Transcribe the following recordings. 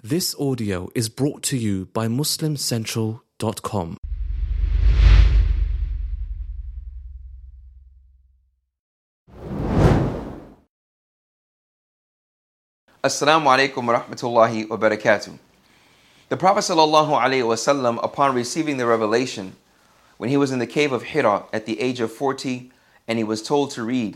This audio is brought to you by MuslimCentral.com. Assalamu alaikum wa rahmatullahi wa barakatuh. The Prophet sallallahu alaihi wasallam, upon receiving the revelation, when he was in the cave of Hira at the age of 40 and he was told to read,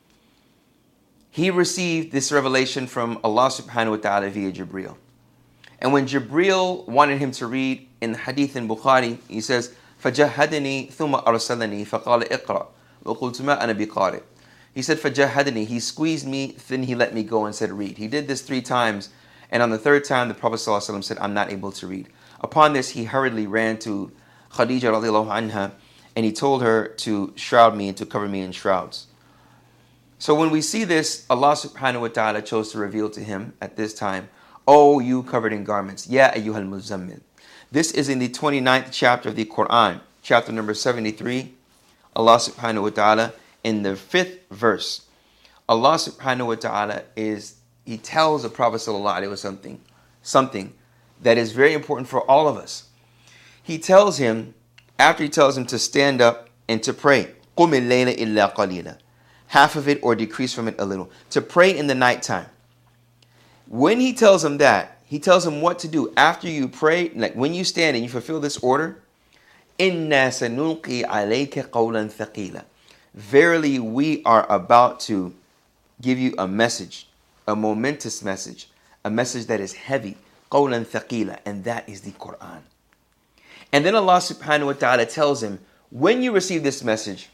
he received this revelation from Allah subhanahu wa ta'ala via Jibreel. And when Jibreel wanted him to read, in the hadith in Bukhari, he says, فَجَهَّدَنِي ثُمَّ أَرْسَلَنِي فَقَالَ اقْرَأ وَقُلْتُ مَا أَنَا بِقَارِئ. He said, فَجَهَّدَنِي, he squeezed me, then he let me go and said, read. He did this 3 times, and on the 3rd time, the Prophet ﷺ said, I'm not able to read. Upon this, he hurriedly ran to Khadija radiallahu anha, and he told her to shroud me and to cover me in shrouds. So when we see this, Allah subhanahu wa ta'ala chose to reveal to him at this time, O you covered in garments, Ya ayyuhal muzammil. This is in the 29th chapter of the Quran, chapter number 73. Allah subhanahu wa ta'ala, in the 5th verse, Allah subhanahu wa ta'ala He tells the Prophet sallallahu alaihi wasallam something that is very important for all of us. He tells him, after he tells him to stand up and to pray, قُمِ اللَّيْلَ إِلَّا قَلِيلًا, half of it or decrease from it a little, to pray in the nighttime. When he tells him that, he tells him what to do after you pray. Like when you stand and you fulfill this order, إِنَّا سَنُلْقِي عَلَيْكَ قَوْلًا ثَقِيلًا. Verily we are about to give you a message, a momentous message, a message that is heavy, قَوْلًا ثَقِيلًا, and that is the Quran. And then Allah subhanahu wa ta'ala tells him, when you receive this message,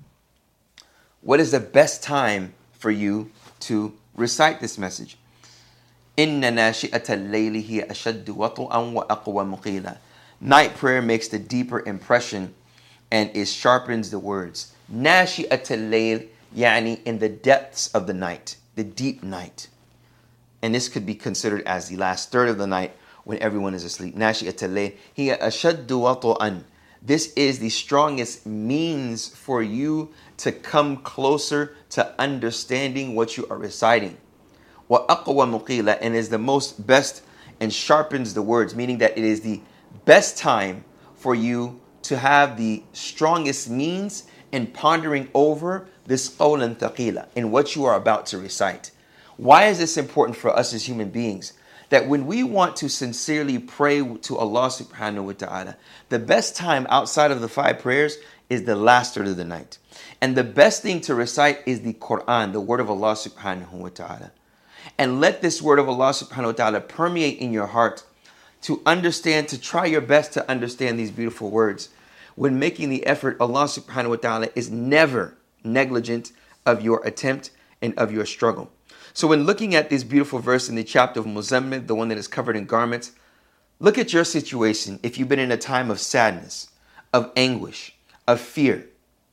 what is the best time for you to recite this message? إِنَّ نَاشِئَةَ اللَّيْلِ هِيَ أَشَدُّ وَطْئًا وَأَقْوَى مُقِيلًا. Night prayer makes the deeper impression and it sharpens the words. نَاشِئَةَ اللَّيْلِ, يعني in the depths of the night, the deep night. And this could be considered as the last third of the night when everyone is asleep. نَاشِئَةَ اللَّيْلِ هِيَ أَشَدُّ وَطْئًا. This is the strongest means for you to come closer to understanding what you are reciting. وَأَقْوَى مُقِيلًا, and is the most best and sharpens the words, meaning that it is the best time for you to have the strongest means in pondering over this قَوْلًا ثَقِيلًا, in what you are about to recite. Why is this important for us as human beings? That when we want to sincerely pray to Allah subhanahu wa ta'ala, the best time outside of the 5 prayers is the last third of the night. And the best thing to recite is the Quran, the word of Allah subhanahu wa ta'ala. And let this word of Allah subhanahu wa ta'ala permeate in your heart to understand, to try your best to understand these beautiful words. When making the effort, Allah subhanahu wa ta'ala is never negligent of your attempt and of your struggle. So when looking at this beautiful verse in the chapter of Muzammil, the one that is covered in garments, look at your situation. If you've been in a time of sadness, of anguish, of fear,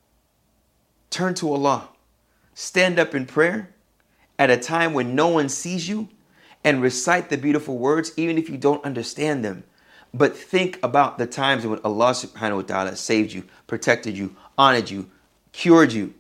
turn to Allah. Stand up in prayer at a time when no one sees you and recite the beautiful words, even if you don't understand them. But think about the times when Allah subhanahu wa ta'ala saved you, protected you, honored you, cured you.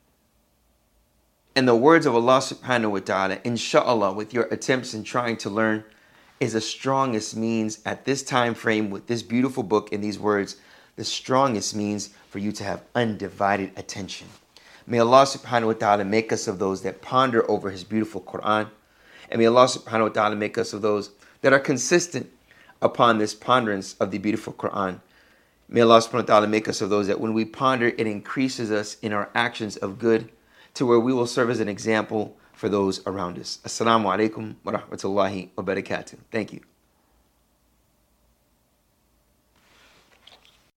And the words of Allah subhanahu wa ta'ala, inshallah, with your attempts in trying to learn, is the strongest means at this time frame with this beautiful book and these words, the strongest means for you to have undivided attention. May Allah subhanahu wa ta'ala make us of those that ponder over His beautiful Quran. And may Allah subhanahu wa ta'ala make us of those that are consistent upon this ponderance of the beautiful Quran. May Allah subhanahu wa ta'ala make us of those that when we ponder, it increases us in our actions of good to where we will serve as an example for those around us. Assalamu alaikum wa rahmatullahi wa barakatuh. Thank you.